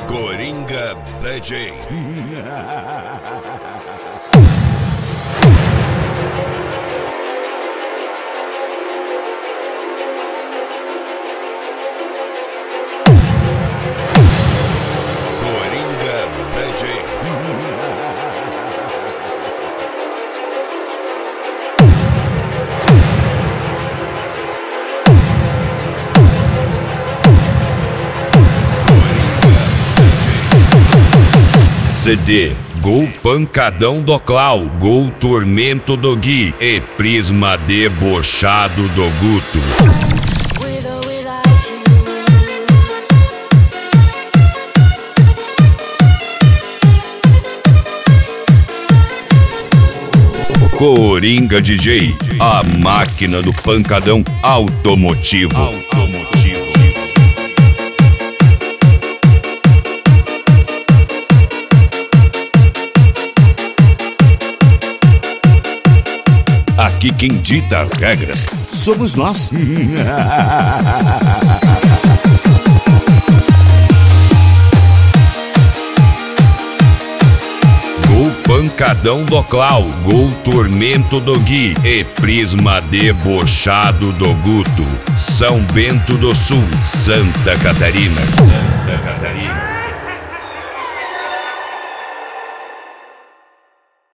Coringa DJ. Coringa DJ. CD, Gol Pancadão do Clau, Gol Tormento do Gui e Prisma Debochado do Guto. Coringa DJ, a máquina do pancadão automotivo. Aqui quem dita as regras somos nós. Gol Pancadão do Clau, Gol Tormento do Gui e Prisma Debochado do Guto. São Bento do Sul, Santa Catarina.